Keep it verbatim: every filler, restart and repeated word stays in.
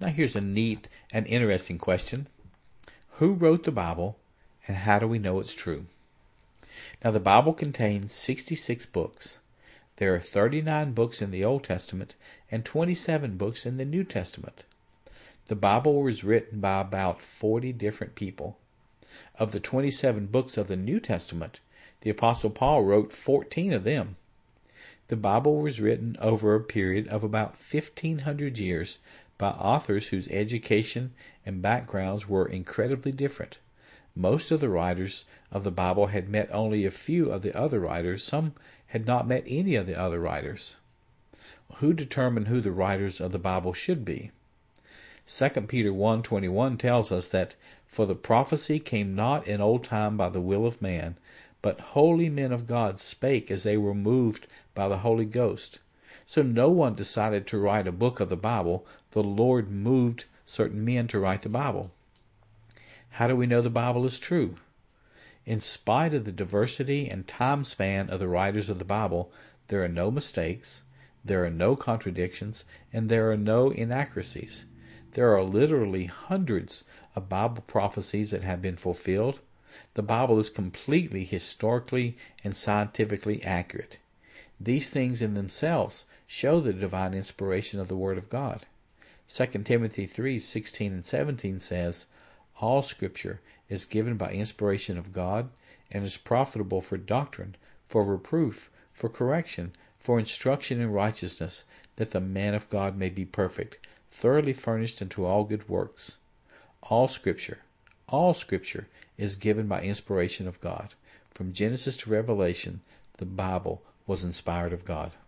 Now here's a neat and interesting question. Who wrote the Bible, and how do we know it's true? Now the Bible contains sixty-six books. There are thirty-nine books in the Old Testament and twenty-seven books in the New Testament. The Bible was written by about forty different people. Of the twenty-seven books of the New Testament, the Apostle Paul wrote fourteen of them. The Bible was written over a period of about fifteen hundred years by authors whose education and backgrounds were incredibly different. Most of the writers of the Bible had met only a few of the other writers. Some had not met any of the other writers. Who determined who the writers of the Bible should be? Second Peter one twenty-one tells us that, "For the prophecy came not in old time by the will of man, but holy men of God spake as they were moved by the Holy Ghost." So no one decided to write a book of the Bible. The Lord moved certain men to write the Bible. How do we know the Bible is true? In spite of the diversity and time span of the writers of the Bible, there are no mistakes, there are no contradictions, and there are no inaccuracies. There are literally hundreds of Bible prophecies that have been fulfilled. The Bible is completely historically and scientifically accurate. These things in themselves show the divine inspiration of the Word of God. Second Timothy three sixteen and seventeen says, "All Scripture is given by inspiration of God, and is profitable for doctrine, for reproof, for correction, for instruction in righteousness, that the man of God may be perfect, thoroughly furnished unto all good works." All Scripture, all Scripture is given by inspiration of God. From Genesis to Revelation, the Bible was inspired of God.